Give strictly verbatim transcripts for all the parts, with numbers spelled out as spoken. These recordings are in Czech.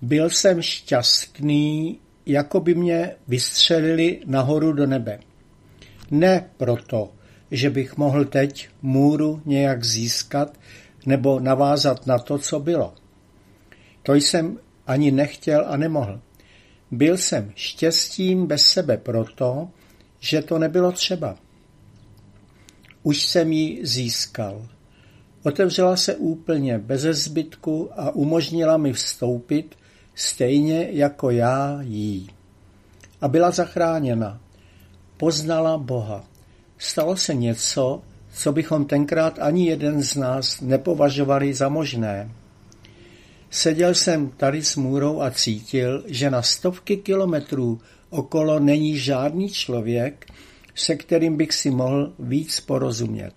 Byl jsem šťastný, jako by mě vystřelili nahoru do nebe. Ne proto, že bych mohl teď můru nějak získat nebo navázat na to, co bylo. To jsem ani nechtěl a nemohl. Byl jsem štěstím bez sebe proto, že to nebylo třeba. Už jsem ji získal. Otevřela se úplně beze zbytku a umožnila mi vstoupit stejně jako já jí. A byla zachráněna. Poznala Boha. Stalo se něco, co bychom tenkrát ani jeden z nás nepovažovali za možné. Seděl jsem tady s můrou a cítil, že na stovky kilometrů okolo není žádný člověk, se kterým bych si mohl víc porozumět.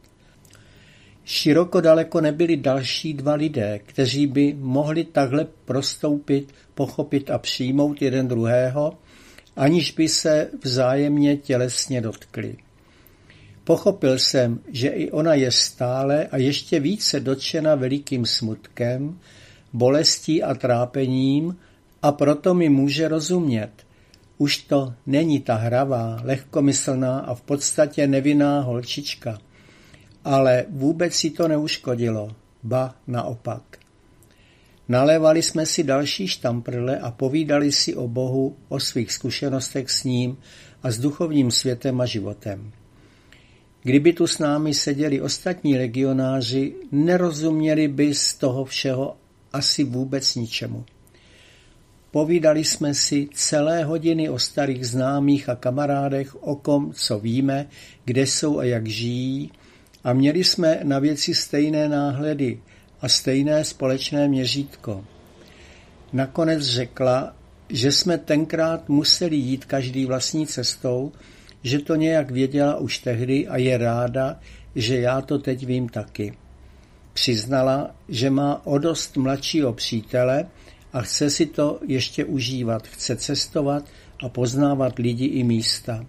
Široko daleko nebyli další dva lidé, kteří by mohli takhle prostoupit, pochopit a přijmout jeden druhého, aniž by se vzájemně tělesně dotkli. Pochopil jsem, že i ona je stále a ještě více dotčena velikým smutkem, bolestí a trápením a proto mi může rozumět. Už to není ta hravá, lehkomyslná a v podstatě nevinná holčička. Ale vůbec si to neuškodilo, ba naopak. Nalévali jsme si další štamprle a povídali si o Bohu, o svých zkušenostech s ním a s duchovním světem a životem. Kdyby tu s námi seděli ostatní legionáři, nerozuměli by z toho všeho asi vůbec ničemu. Povídali jsme si celé hodiny o starých známých a kamarádech, o kom, co víme, kde jsou a jak žijí, a měli jsme na věci stejné náhledy a stejné společné měřítko. Nakonec řekla, že jsme tenkrát museli jít každý vlastní cestou, že to nějak věděla už tehdy a je ráda, že já to teď vím taky. Přiznala, že má o dost mladšího přítele a chce si to ještě užívat, chce cestovat a poznávat lidi i místa.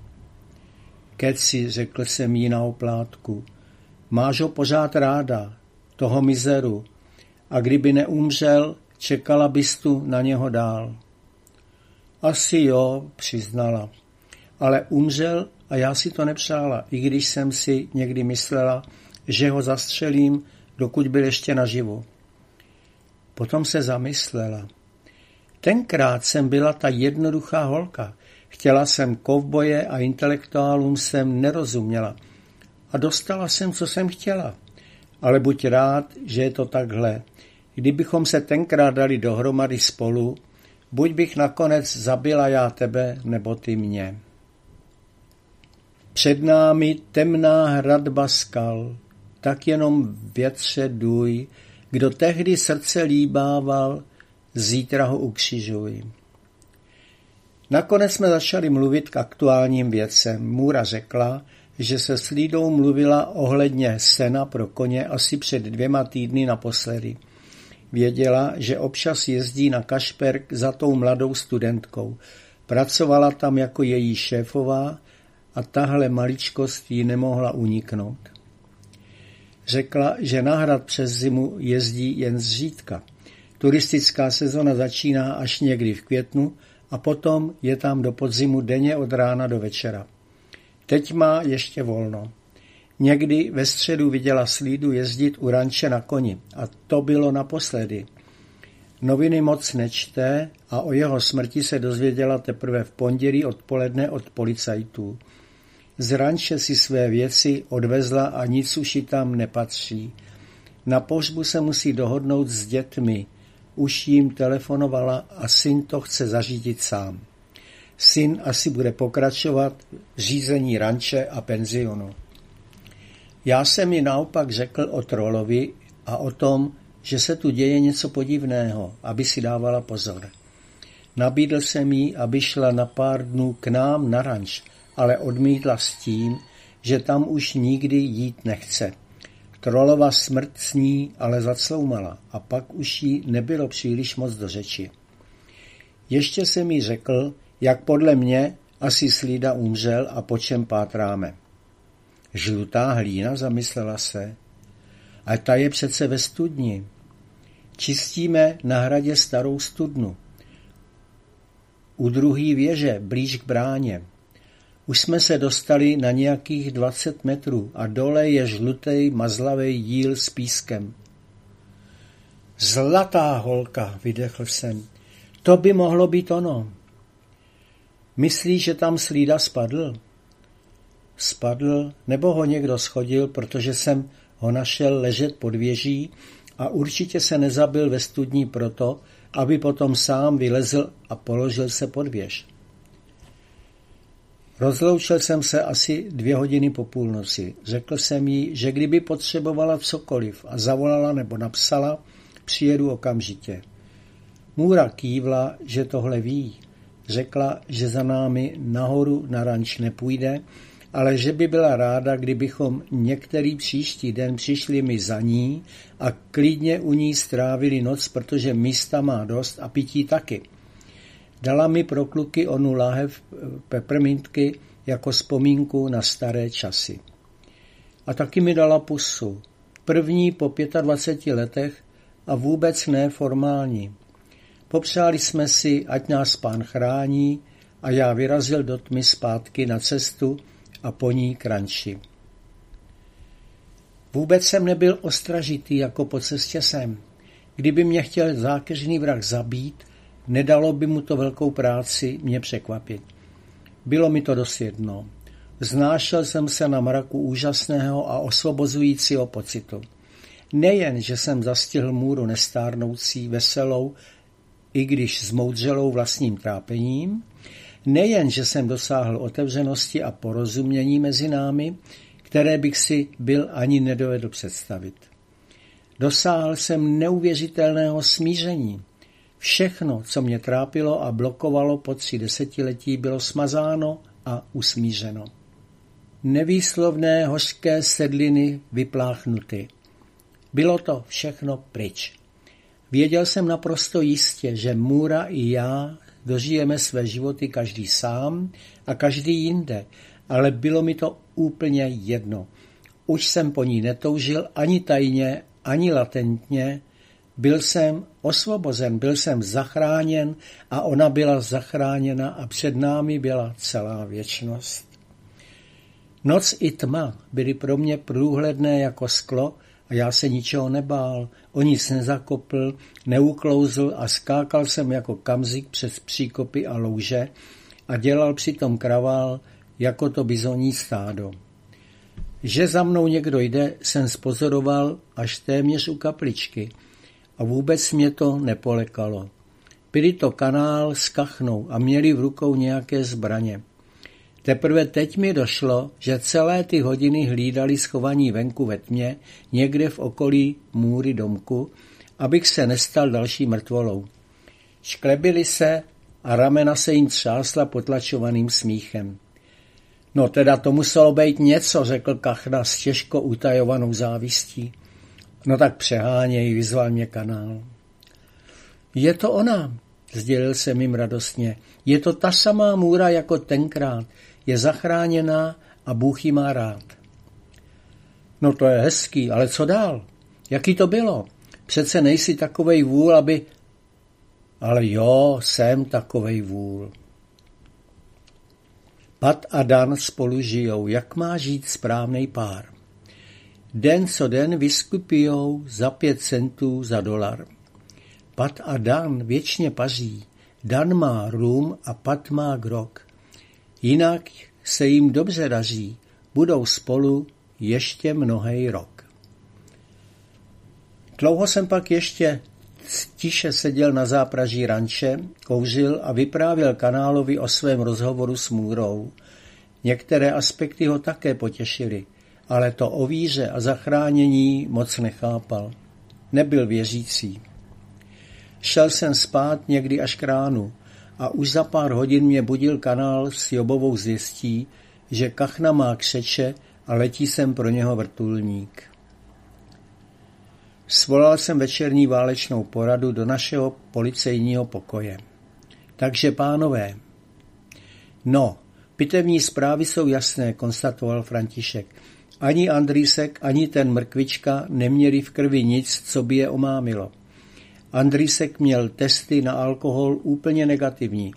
Keci, řekl jsem jí na oplátku, máš ho pořád ráda, toho mizeru, a kdyby neumřel, čekala bys tu na něho dál. Asi jo, přiznala, ale umřel a já si to nepřála, i když jsem si někdy myslela, že ho zastřelím, dokud byl ještě naživu. Potom se zamyslela. Tenkrát jsem byla ta jednoduchá holka. Chtěla jsem kovboje a intelektuálům jsem nerozuměla. A dostala jsem, co jsem chtěla. Ale buď rád, že je to takhle. Kdybychom se tenkrát dali dohromady spolu, buď bych nakonec zabila já tebe, nebo ty mě. Před námi temná hradba skal, tak jenom větře duj, kdo tehdy srdce líbával, zítra ho ukřižuj. Nakonec jsme začali mluvit k aktuálním věcem. Můra řekla, že se s Lídou mluvila ohledně sena pro koně asi před dvěma týdny naposledy. Věděla, že občas jezdí na Kašperk za tou mladou studentkou. Pracovala tam jako její šéfová a tahle maličkost jí nemohla uniknout. Řekla, že na hrad přes zimu jezdí jen zřídka. Turistická sezona začíná až někdy v květnu a potom je tam do podzimu denně od rána do večera. Teď má ještě volno. Někdy ve středu viděla Slídu jezdit u ranče na koni a to bylo naposledy. Noviny moc nečte a o jeho smrti se dozvěděla teprve v pondělí odpoledne od policajtů. Z ranče si své věci odvezla a nic už jí tam nepatří. Na pohřbu se musí dohodnout s dětmi. Už jim telefonovala a syn to chce zařídit sám. Syn asi bude pokračovat v řízení ranče a penzionu. Já jsem mi naopak řekl o trolovi a o tom, že se tu děje něco podivného, aby si dávala pozor. Nabídl jsem jí, aby šla na pár dnů k nám na ranč, ale odmítla s tím, že tam už nikdy jít nechce. Trolova smrt s ní ale zacloumala a pak už jí nebylo příliš moc do řeči. Ještě jsem jí řekl, jak podle mě asi Slída umřel a po čem pátráme. Žlutá hlína, zamyslela se. A ta je přece ve studni. Čistíme na hradě starou studnu. u druhé věže, blíž k bráně. Už jsme se dostali na nějakých dvacet metrů a dole je žlutej mazlavej jíl s pískem. Zlatá holka, vydechl jsem. To by mohlo být ono. Myslíš, že tam Slída spadl? Spadl, nebo ho někdo schodil, protože jsem ho našel ležet pod věží a určitě se nezabil ve studni proto, aby potom sám vylezl a položil se pod věž. Rozloučil jsem se asi dvě hodiny po půlnoci. Řekl jsem jí, že kdyby potřebovala cokoliv a zavolala nebo napsala, přijedu okamžitě. Můra kývla, že tohle ví. Řekla, že za námi nahoru na ranč nepůjde, ale že by byla ráda, kdybychom některý příští den přišli mi za ní a klidně u ní strávili noc, protože místa má dost a pití taky. Dala mi pro kluky onu láhev peppermintky jako vzpomínku na staré časy. A taky mi dala pusu. První po dvaceti pěti letech a vůbec ne formální. Popřáli jsme si, ať nás Pán chrání, a já vyrazil do tmy zpátky na cestu a po ní k ranči. Vůbec jsem nebyl ostražitý jako po cestě sem. Kdyby mě chtěl zákeřný vrah zabít, nedalo by mu to velkou práci mě překvapit. Bylo mi to dost jedno. Znášel jsem se na mraku úžasného a osvobozujícího pocitu. Nejen, že jsem zastihl Můru nestárnoucí, veselou, i když zmoudřelou vlastním trápením, nejen, že jsem dosáhl otevřenosti a porozumění mezi námi, které bych si byl ani nedovedl představit. Dosáhl jsem neuvěřitelného smíření. Všechno, co mě trápilo a blokovalo po tři desetiletí, bylo smazáno a usmířeno. Nevýslovné hořké sedliny vypláchnuty. Bylo to všechno pryč. Věděl jsem naprosto jistě, že Můra i já dožijeme své životy každý sám a každý jinde, ale bylo mi to úplně jedno. Už jsem po ní netoužil ani tajně, ani latentně. Byl jsem osvobozen, byl jsem zachráněn a ona byla zachráněna a před námi byla celá věčnost. Noc i tma byly pro mě průhledné jako sklo a já se ničeho nebál, o nic nezakopl, neuklouzl a skákal jsem jako kamzik přes příkopy a louže a dělal přitom kravál jako to bizoní stádo. Že za mnou někdo jde, jsem spozoroval až téměř u kapličky a vůbec mě to nepolekalo. Byli to Kanál s Kachnou a měli v rukou nějaké zbraně. Teprve teď mi došlo, že celé ty hodiny hlídali schovaní venku ve tmě, někde v okolí můry domku, abych se nestal další mrtvolou. Šklebili se a ramena se jim třásla potlačovaným smíchem. No teda to muselo být něco, řekl Kachna s těžko utajovanou závistí. No tak přeháněj, vyzval mě Kanál. Je to ona, sdělil jsem jim radostně. Je to ta samá Můra jako tenkrát. Je zachráněná a Bůh ji má rád. No to je hezký, ale co dál? Jaký to bylo? Přece nejsi takovej vůl, aby... Ale jo, jsem takovej vůl. Pat a Dan spolu žijou, jak má žít správnej pár. Den co den vyskupijou za pět centů za dolar. Pat a Dan věčně paří. Dan má rum a Pat má grog. Jinak se jim dobře daří, budou spolu ještě mnohej rok. Dlouho jsem pak ještě tiše seděl na zápraží ranče, kouřil a vyprávěl Kanálovi o svém rozhovoru s Můrou. Některé aspekty ho také potěšily, ale to o víře a zachránění moc nechápal. Nebyl věřící. Šel jsem spát někdy až k ránu a už za pár hodin mě budil Kanál s Jobovou zvěstí, že Kachna má křeče a letí sem pro něho vrtulník. Svolal jsem večerní válečnou poradu do našeho policejního pokoje. Takže pánové. No, pitevní zprávy jsou jasné, konstatoval František. Ani Andrýsek, ani ten mrkvička neměli v krvi nic, co by je omámilo. Andrýsek měl testy na alkohol úplně negativní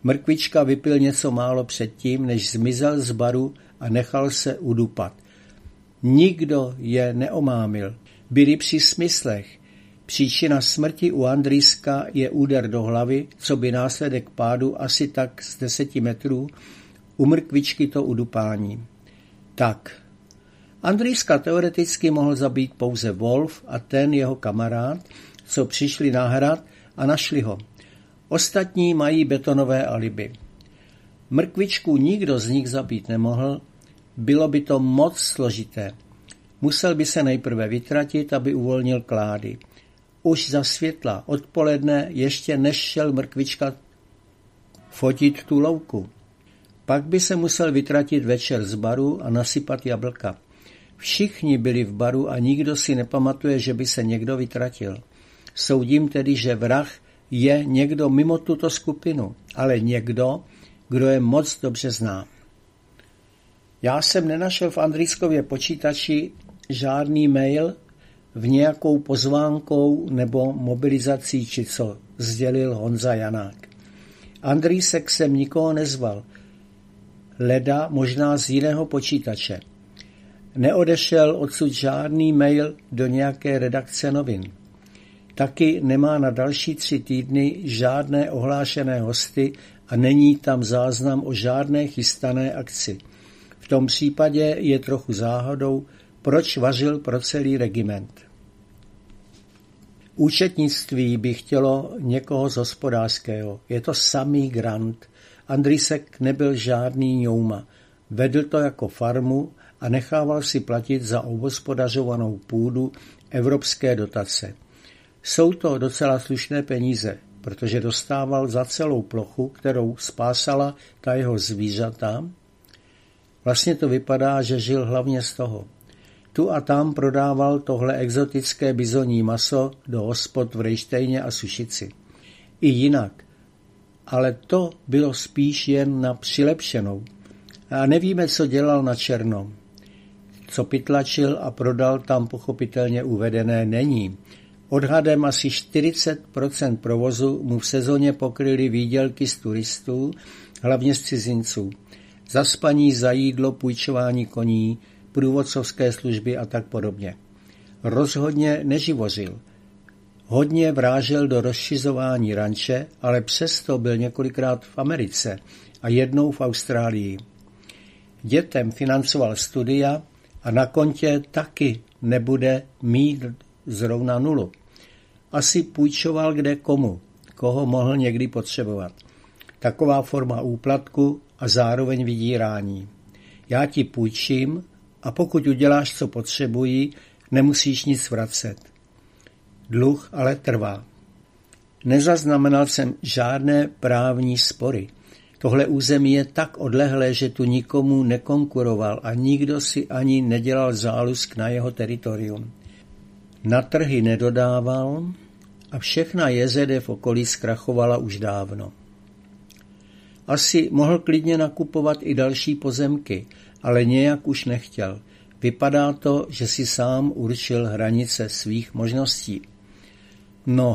Mrkvička vypil něco málo předtím, než zmizel z baru a nechal se udupat. Nikdo je neomámil. Byli při smyslech. Příčina smrti u Andrýska je úder do hlavy, co by následek pádu asi tak z deseti metrů, u Mrkvičky to udupání. Tak. Andrýska teoreticky mohl zabít pouze Wolf a ten jeho kamarád, co přišli na hrad a našli ho. Ostatní mají betonové alibi. Mrkvičku nikdo z nich zabít nemohl, bylo by to moc složité. Musel by se nejprve vytratit, aby uvolnil klády. Už za světla odpoledne ještě než šel Mrkvička fotit tu louku. Pak by se musel vytratit večer z baru a nasypat jablka. Všichni byli v baru a nikdo si nepamatuje, že by se někdo vytratil. Soudím tedy, že vrah je někdo mimo tuto skupinu, ale někdo, kdo je moc dobře zná. Já jsem nenašel v Andrýskově počítači žádný mail v nějakou pozvánkou nebo mobilizací, či co, sdělil Honza Janák. Andrýsek sem nikoho nezval, leda možná z jiného počítače. Neodešel odsud žádný mail do nějaké redakce novin. Taky nemá na další tři týdny žádné ohlášené hosty a není tam záznam o žádné chystané akci. V tom případě je trochu záhadou, proč vařil pro celý regiment. Účetnictví by chtělo někoho z hospodářského. Je to samý grant. Andrýsek nebyl žádný ňouma. Vedl to jako farmu a nechával si platit za obhospodařovanou půdu evropské dotace. Jsou to docela slušné peníze, protože dostával za celou plochu, kterou spásala ta jeho zvířata. Vlastně to vypadá, že žil hlavně z toho. Tu a tam prodával tohle exotické bizonní maso do hospod v Rejštejně a Sušici. I jinak. Ale to bylo spíš jen na přilepšenou. A nevíme, co dělal na černo. Co pytlačil a prodal, tam pochopitelně uvedené není. Odhadem asi čtyřicet procent provozu mu v sezóně pokryly výdělky z turistů, hlavně z cizinců. Za spaní, za jídlo, půjčování koní, průvodcovské služby a tak podobně. Rozhodně neživořil. Hodně vrážel do rozšizování ranče, ale přesto byl několikrát v Americe a jednou v Austrálii. Dětem financoval studia a na kontě taky nebude mít zrovna nulu. Asi půjčoval kde komu, koho mohl někdy potřebovat. Taková forma úplatku a zároveň vydírání. Já ti půjčím a pokud uděláš, co potřebují, nemusíš nic vracet. Dluh ale trvá. Nezaznamenal jsem žádné právní spory. Tohle území je tak odlehlé, že tu nikomu nekonkuroval a nikdo si ani nedělal zálusk na jeho teritorium. Na trhy nedodával a všechna J Z D v okolí zkrachovala už dávno. Asi mohl klidně nakupovat i další pozemky, ale nějak už nechtěl. Vypadá to, že si sám určil hranice svých možností. No,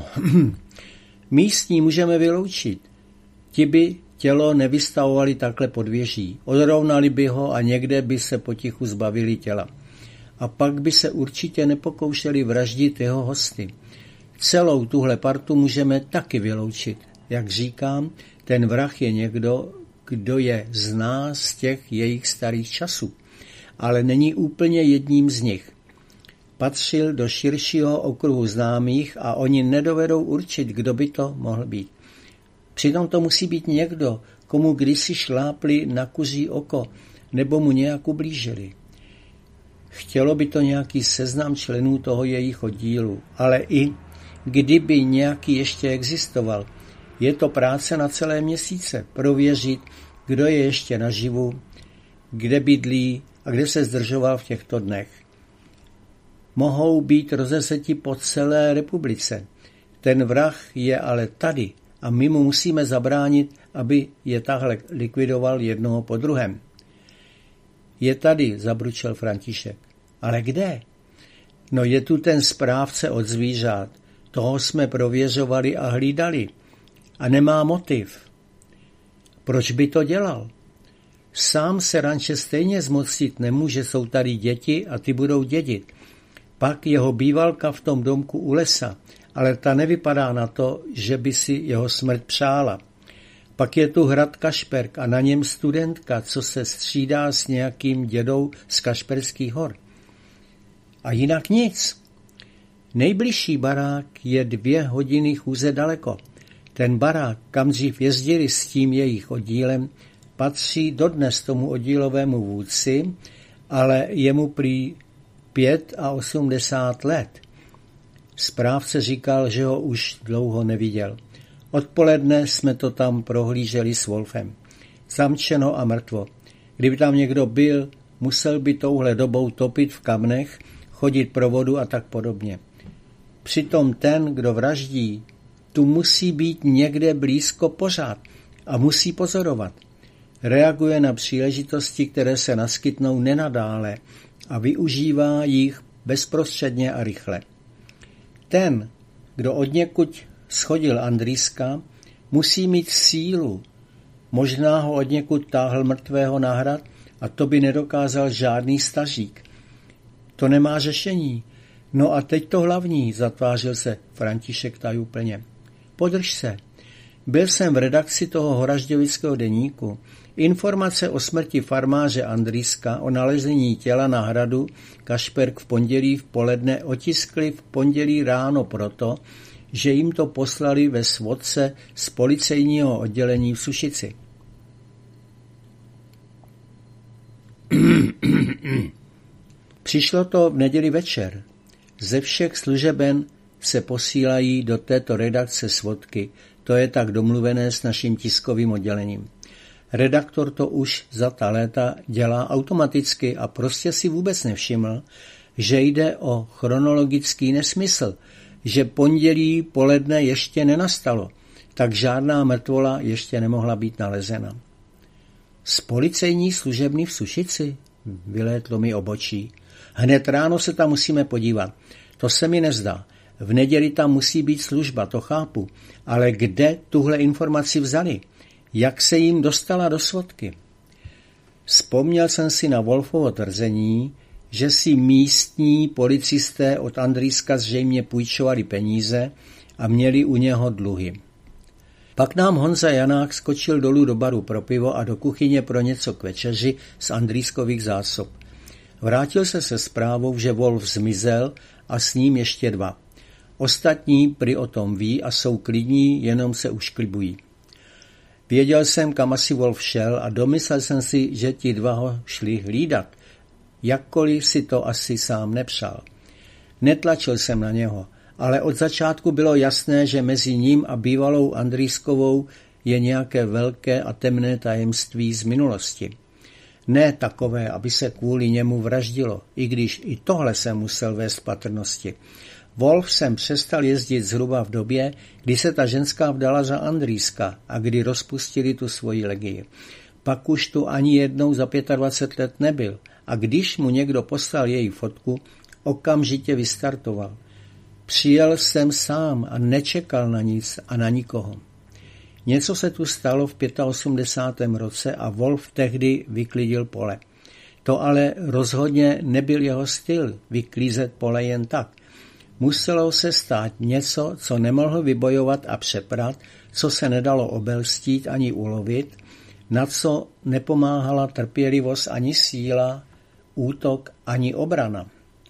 místní můžeme vyloučit. Ti by tělo nevystavovali takhle pod věží. Odrovnali by ho a někde by se potichu zbavili těla. A pak by se určitě nepokoušeli vraždit jeho hosty. Celou tuhle partu můžeme taky vyloučit. Jak říkám, ten vrah je někdo, kdo je zná z těch jejich starých časů, ale není úplně jedním z nich. Patřil do širšího okruhu známých a oni nedovedou určit, kdo by to mohl být. Přitom to musí být někdo, komu kdysi šlápli na kuří oko nebo mu nějak ublížili. Chtělo by to nějaký seznam členů toho jejich oddílu, ale i kdyby nějaký ještě existoval, je to práce na celé měsíce prověřit, kdo je ještě naživu, kde bydlí a kde se zdržoval v těchto dnech. Mohou být rozeseti po celé republice. Ten vrah je ale tady a my mu musíme zabránit, aby je tahle likvidoval jednoho po druhém. Je tady, zabručel František. Ale kde? No je tu ten správce od zvířat. Toho jsme prověřovali a hlídali. A nemá motiv. Proč by to dělal? Sám se ranče stejně zmocnit nemůže, jsou tady děti a ty budou dědit. Pak jeho bývalka v tom domku u lesa, ale ta nevypadá na to, že by si jeho smrt přála. Pak je tu hrad Kašperk a na něm studentka, co se střídá s nějakým dědou z Kašperských hor. A jinak nic. Nejbližší barák je dvě hodiny chůze daleko. Ten barák, kam dřív jezdili s tím jejich oddílem, patří dodnes tomu oddílovému vůdci, ale je mu prý pět a osmdesát let. Správce říkal, že ho už dlouho neviděl. Odpoledne jsme to tam prohlíželi s Wolfem. Zamčeno a mrtvo. Kdyby tam někdo byl, musel by touhle dobou topit v kamnech, chodit pro vodu a tak podobně. Přitom ten, kdo vraždí, tu musí být někde blízko pořád a musí pozorovat. Reaguje na příležitosti, které se naskytnou nenadále a využívá jich bezprostředně a rychle. Ten, kdo odněkud schodil Andrýska, musí mít sílu. Možná ho odněkud táhl mrtvého na hrad a to by nedokázal žádný stařík. To nemá řešení. No a teď to hlavní, zatvářil se František tajuplně. Podrž se. Byl jsem v redakci toho horažďovického deníku. Informace o smrti farmáře Andrýska, o nalezení těla na hradu Kašperk v pondělí v poledne otiskli v pondělí ráno proto, že jim to poslali ve svodce z policejního oddělení v Sušici. Přišlo to v neděli večer. Ze všech služeben se posílají do této redakce svodky, to je tak domluvené s naším tiskovým oddělením. Redaktor to už za ta léta dělá automaticky a prostě si vůbec nevšiml, že jde o chronologický nesmysl, že pondělí poledne ještě nenastalo, tak žádná mrtvola ještě nemohla být nalezena. Z policejní služebny v Sušici? Vylétlo mi obočí. Hned ráno se tam musíme podívat. To se mi nezdá. V neděli tam musí být služba, to chápu. Ale kde tuhle informaci vzali? Jak se jim dostala do svodky? Vzpomněl jsem si na Wolfovo tvrzení, že si místní policisté od Andrýska zřejmě půjčovali peníze a měli u něho dluhy. Pak nám Honza Janák skočil dolů do baru pro pivo a do kuchyně pro něco k večeři z Andrýskových zásob. Vrátil se se zprávou, že Wolf zmizel a s ním ještě dva. Ostatní prý o tom ví a jsou klidní, jenom se ušklibují. Věděl jsem, kam asi Wolf šel a domyslel jsem si, že ti dva ho šli hlídat. Jakkoliv si to asi sám nepřál. Netlačil jsem na něho, ale od začátku bylo jasné, že mezi ním a bývalou Andrýskovou je nějaké velké a temné tajemství z minulosti. Ne takové, aby se kvůli němu vraždilo, i když i tohle jsem musel vést patrnosti. Wolf jsem přestal jezdit zhruba v době, kdy se ta ženská vdala za Andrýska a kdy rozpustili tu svoji legii. Pak už tu ani jednou za dvacet pět let nebyl a když mu někdo poslal její fotku, okamžitě vystartoval. Přijel jsem sám a nečekal na nic a na nikoho. Něco se tu stalo v osmdesátém pátém roce a Wolf tehdy vyklidil pole. To ale rozhodně nebyl jeho styl, vyklízet pole jen tak. Muselo se stát něco, co nemohl vybojovat a přeprat, co se nedalo obelstít ani ulovit, na co nepomáhala trpělivost ani síla, útok ani obrana.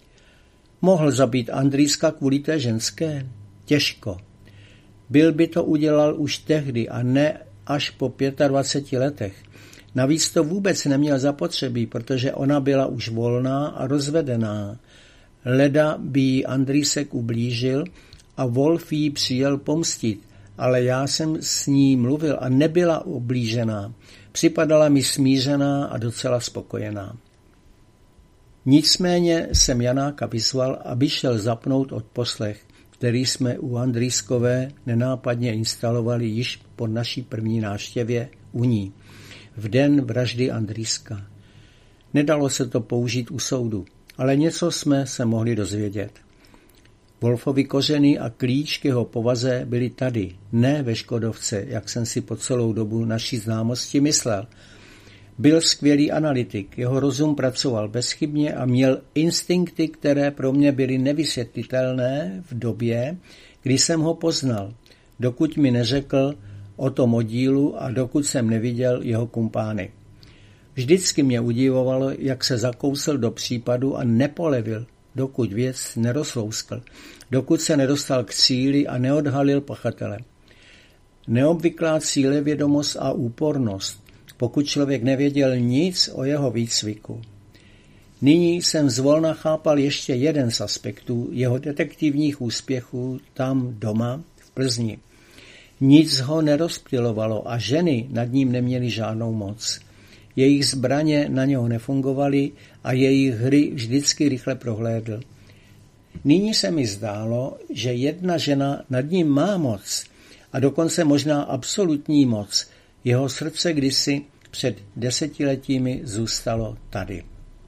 Mohl zabít Andrýska kvůli té ženské? Těžko. Byl by to udělal už tehdy a ne až po dvaceti pěti letech. Navíc to vůbec neměl zapotřebí, protože ona byla už volná a rozvedená. Leda by jí Andrýsek ublížil a Wolf jí přijel pomstit, ale já jsem s ní mluvil a nebyla ublížená. Připadala mi smířená a docela spokojená. Nicméně jsem Janáka vyzval, aby šel zapnout odposlech, který jsme u Andrýskové nenápadně instalovali již po naší první návštěvě u ní, v den vraždy Andrýska. Nedalo se to použít u soudu, ale něco jsme se mohli dozvědět. Wolfovi kořeny a klíč k jeho povaze byly tady, ne ve Škodovce, jak jsem si po celou dobu naší známosti myslel. Byl skvělý analytik, jeho rozum pracoval bezchybně a měl instinkty, které pro mě byly nevysvětlitelné v době, kdy jsem ho poznal, dokud mi neřekl o tom oddílu a dokud jsem neviděl jeho kumpány. Vždycky mě udivovalo, jak se zakousl do případu a nepolevil, dokud věc nerozlouskl, dokud se nedostal k cíli a neodhalil pachatele. Neobvyklá cílevědomost a úpornost, pokud člověk nevěděl nic o jeho výcviku. Nyní jsem zvolna chápal ještě jeden z aspektů jeho detektivních úspěchů tam doma v Plzni. Nic ho nerozptylovalo a ženy nad ním neměly žádnou moc. Jejich zbraně na něho nefungovaly a jejich hry vždycky rychle prohlédl. Nyní se mi zdálo, že jedna žena nad ním má moc a dokonce možná absolutní moc. Jeho srdce kdysi před desetiletími zůstalo tady.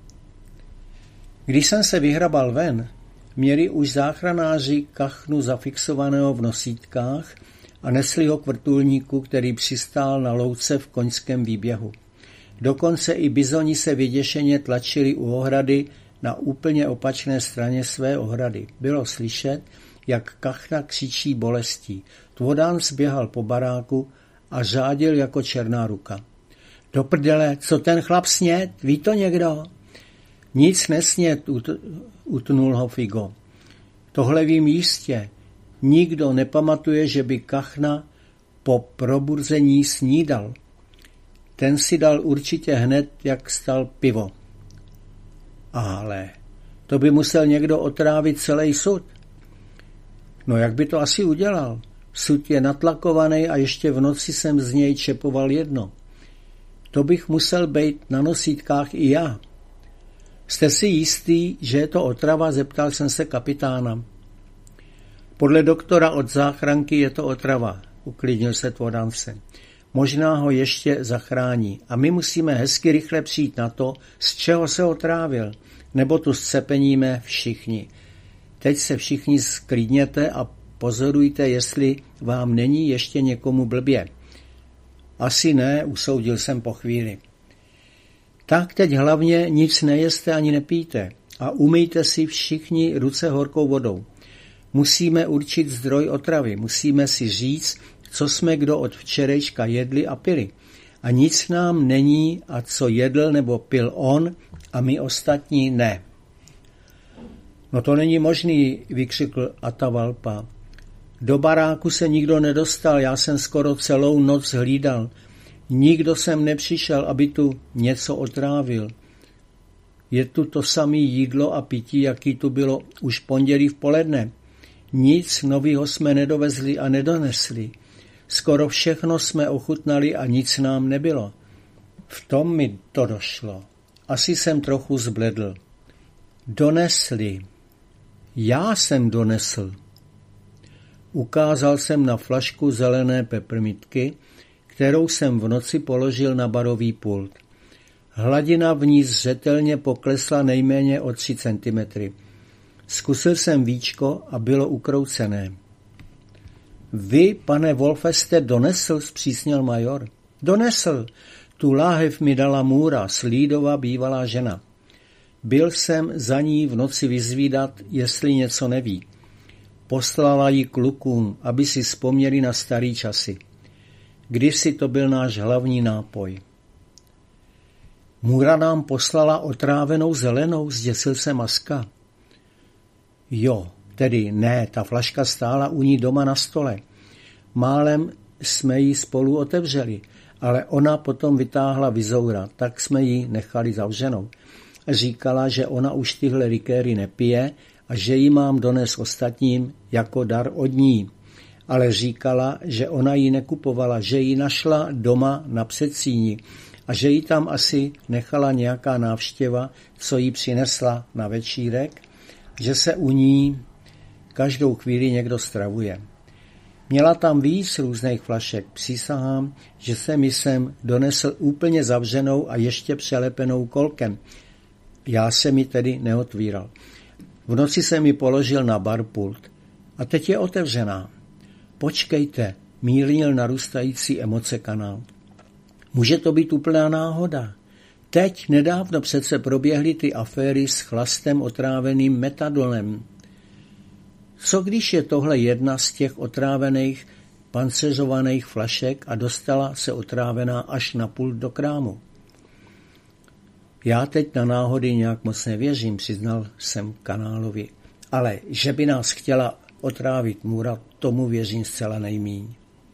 Když jsem se vyhrabal ven, měli už záchranáři kachnu zafixovaného v nosítkách a nesli ho k vrtulníku, který přistál na louce v koňském výběhu. Dokonce i bizoni se vyděšeně tlačili u ohrady na úplně opačné straně své ohrady. Bylo slyšet, jak kachna křičí bolestí. Tvodán zběhal po baráku a řádil jako černá ruka. Do prdele, co ten chlap sněd? Ví to někdo? Nic nesněd, utnul ho Figo. Tohle vím jistě. Nikdo nepamatuje, že by kachna po proburzení snídal. Ten si dal určitě hned, jak stal pivo. Ale to by musel někdo otrávit celý sud. No jak by to asi udělal? Sud je natlakovaný a ještě v noci jsem z něj čepoval jedno. To bych musel být na nosítkách i já. Jste si jistý, že je to otrava? Zeptal jsem se kapitána. Podle doktora od záchranky je to otrava, uklidnil se Tvodance. Možná ho ještě zachrání a my musíme hezky rychle přijít na to, z čeho se otrávil, nebo tu scepeníme všichni. Teď se všichni sklidněte a pozorujte, jestli vám není ještě někomu blbě. Asi ne, usoudil jsem po chvíli. Tak teď hlavně nic nejeste ani nepijte a umyjte si všichni ruce horkou vodou. Musíme určit zdroj otravy, musíme si říct, co jsme kdo od včerejška jedli a pili. A nic nám není, a co jedl nebo pil on a my ostatní ne. No to není možný, vykřikl Atavalpa. Do baráku se nikdo nedostal, já jsem skoro celou noc hlídal. Nikdo sem nepřišel, aby tu něco otrávil. Je tu to samé jídlo a pití, jaký tu bylo už pondělí v poledne. Nic novýho jsme nedovezli a nedonesli. Skoro všechno jsme ochutnali a nic nám nebylo. V tom mi to došlo. Asi jsem trochu zbledl. Donesli. Já jsem donesl. Ukázal jsem na flašku zelené peprmitky, kterou jsem v noci položil na barový pult. Hladina v ní zřetelně poklesla nejméně o tři centimetry. Zkusil jsem víčko a bylo ukroucené. Vy, pane Wolfe, jste donesl, zpřísnil major. Donesl. Tu láhev mi dala Můra, Slídova bývalá žena. Byl jsem za ní v noci vyzvídat, jestli něco neví. Poslala ji klukům, aby si vzpomněli na starý časy. Kdysi to byl náš hlavní nápoj. Můra nám poslala otrávenou zelenou, zděsil se Maska. Jo, tedy ne, ta flaška stála u ní doma na stole. Málem jsme ji spolu otevřeli, ale ona potom vytáhla vizoura, tak jsme ji nechali zavřenou. Říkala, že ona už tyhle likéry nepije a že ji mám donést ostatním jako dar od ní. Ale říkala, že ona ji nekupovala, že ji našla doma na předsíni a že ji tam asi nechala nějaká návštěva, co jí přinesla na večírek, že se u ní každou chvíli někdo stravuje. Měla tam víc různých flašek, přísahám, že jsem ji sem donesl úplně zavřenou a ještě přelepenou kolkem. Já jsem ji tedy neotvíral. V noci jsem ji položil na barpult a teď je otevřená. Počkejte, mírnil narůstající emoce kanál. Může to být úplná náhoda. Teď nedávno přece proběhly ty aféry s chlastem otráveným metadonem. Co když je tohle jedna z těch otrávených pancéřovaných flašek a dostala se otrávená až na pult do krámu? Já teď na náhody nějak moc nevěřím, přiznal jsem kanálovi, ale že by nás chtěla otrávit Můra, tomu věřím zcela nejmíň.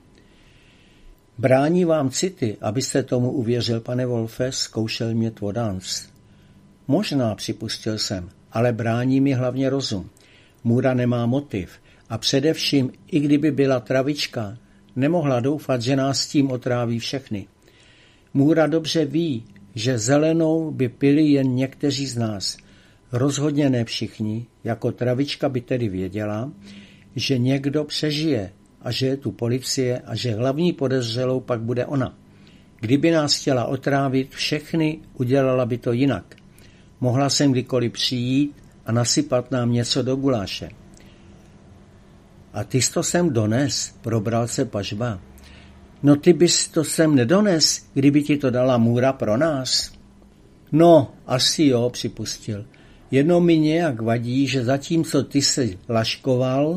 Brání vám city, abyste tomu uvěřil, pane Wolfe, zkoušel mě Tvodans. Možná, připustil jsem, ale brání mi hlavně rozum. Můra nemá motiv a především, i kdyby byla travička, nemohla doufat, že nás tím otráví všechny. Můra dobře ví, že zelenou by pili jen někteří z nás. Rozhodně ne všichni, jako travička by tedy věděla, že někdo přežije a že je tu policie a že hlavní podezřelou pak bude ona. Kdyby nás chtěla otrávit všechny, udělala by to jinak. Mohla jsem kdykoliv přijít a nasypat nám něco do guláše. A ty jsi to sem dones, probral se Pažba. No ty bys to sem nedones, kdyby ti to dala Můra pro nás. No, asi jo, připustil. Jenom mi nějak vadí, že zatímco ty se laškoval,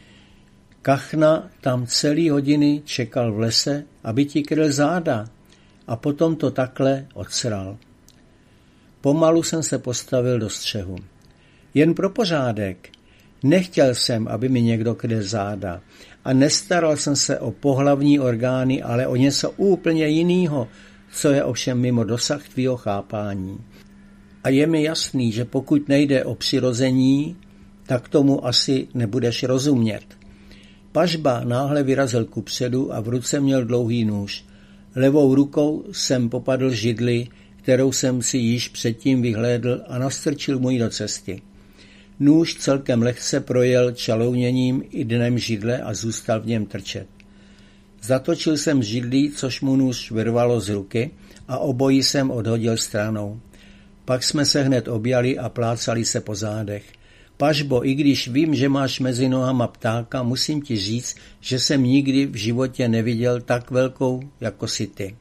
Kachna tam celý hodiny čekal v lese, aby ti kryl záda a potom to takhle odsral. Pomalu jsem se postavil do střehu. Jen pro pořádek. Nechtěl jsem, aby mi někdo kryl záda a nestaral jsem se o pohlavní orgány, ale o něco úplně jiného, co je ovšem mimo dosah tvýho chápání. A je mi jasný, že pokud nejde o přirození, tak tomu asi nebudeš rozumět. Pažba náhle vyrazil kupředu a v ruce měl dlouhý nůž. Levou rukou jsem popadl židli, kterou jsem si již předtím vyhlédl a nastrčil mu ji do cesty. Nůž celkem lehce projel čalouněním i dnem židle a zůstal v něm trčet. Zatočil jsem židlí, což mu nůž vyrvalo z ruky a obojí jsem odhodil stranou. Pak jsme se hned objali a plácali se po zádech. Pažbo, i když vím, že máš mezi nohama ptáka, musím ti říct, že jsem nikdy v životě neviděl tak velkou, jako si ty.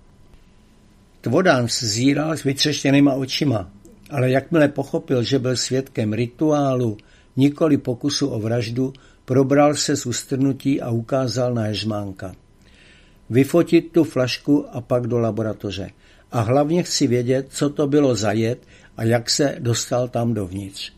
Tvodans zíral s vytřeštěnýma očima, ale jakmile pochopil, že byl svědkem rituálu, nikoli pokusu o vraždu, probral se z ustrnutí a ukázal na ježmánka. Vyfotit tu flašku a pak do laboratoře. A hlavně chci vědět, co to bylo za jed a jak se dostal tam dovnitř.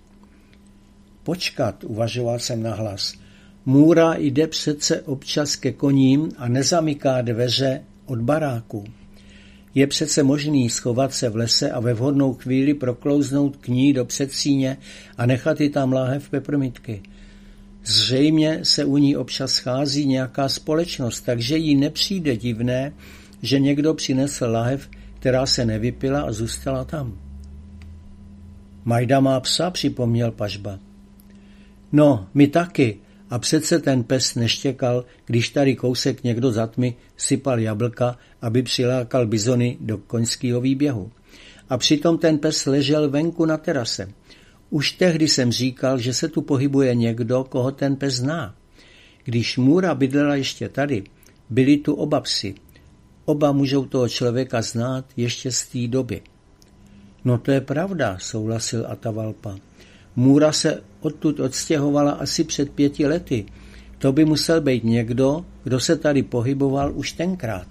Počkat, uvažoval jsem nahlas. Můra jde přece občas ke koním a nezamyká dveře od baráku. Je přece možný schovat se v lese a ve vhodnou chvíli proklouznout k ní do předsíně a nechat ji tam láhev peprmitky. Zřejmě se u ní občas schází nějaká společnost, takže jí nepřijde divné, že někdo přinesl láhev, která se nevypila a zůstala tam. Majda má psa, připomněl Pažba. No, my taky. A přece ten pes neštěkal, když tady kousek někdo za tmy sypal jablka, aby přilákal bizony do koňského výběhu. A přitom ten pes ležel venku na terase. Už tehdy jsem říkal, že se tu pohybuje někdo, koho ten pes zná. Když Můra bydlela ještě tady, byli tu oba psi. Oba můžou toho člověka znát ještě z té doby. No to je pravda, souhlasil Atavalpa. Můra se odtud odstěhovala asi před pěti lety. To by musel být někdo, kdo se tady pohyboval už tenkrát.